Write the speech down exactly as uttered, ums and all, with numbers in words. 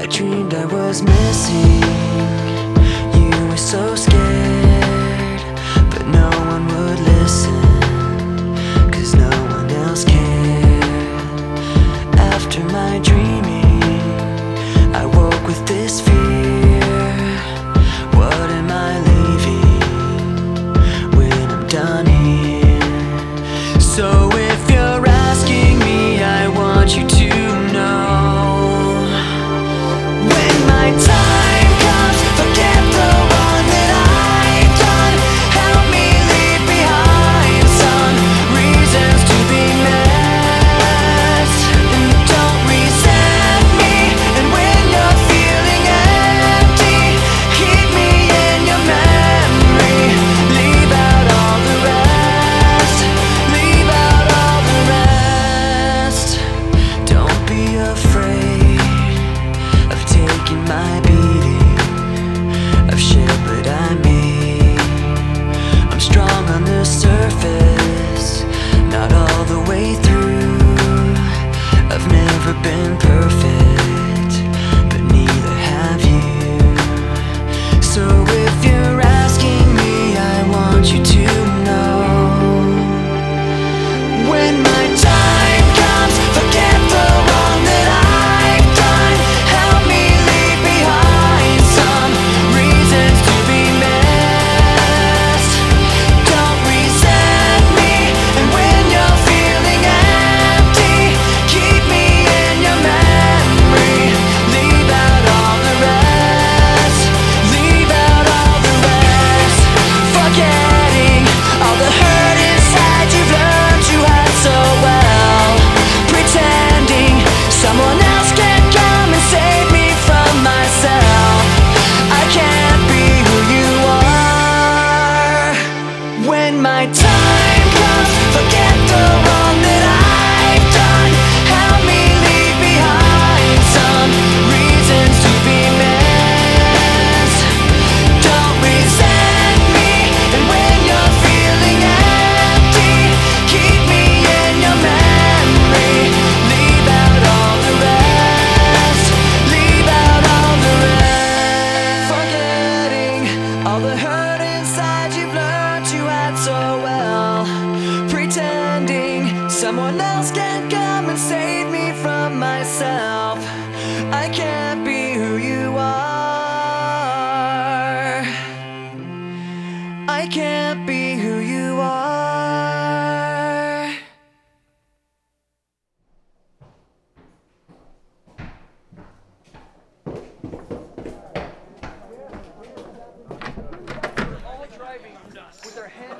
dreamed I was missing. You were so scared, but no one would listen, 'cause no one else cared. After my dreaming, I woke with this fear. What am I leaving when I'm done here? So if you're asking me, I want you to know, when my time comes, forget the wrong that I've done. Help me leave behind some reasons to be met, and don't resent me. And when you're feeling empty, keep me in your memory. Leave out all the rest, leave out all the rest. Don't be afraid of taking my beating, of shit but I made. I'm strong on the surface, not all the way through. I've never been perfect, but neither have you. So if you're asking me, I want you to know, when my time comes, forget the wrong that I've done. Help me leave behind some reasons to be missed. Don't resent me. And when you're feeling empty, keep me in your memory. Leave out all the rest, leave out all the rest. Forgetting all the hurt inside you've learned you had so well. Pretending someone else can come and save me from myself. I can't be who you are. When my time comes, forget the wrong that I've done. Help me leave behind some reasons to be missed. Don't resent me. And when you're feeling empty, keep me in your memory. Leave out all the rest, leave out all the rest. Forgetting all the hurt inside you've learned you had so well. Pretending someone else can come and save me from myself. I can't be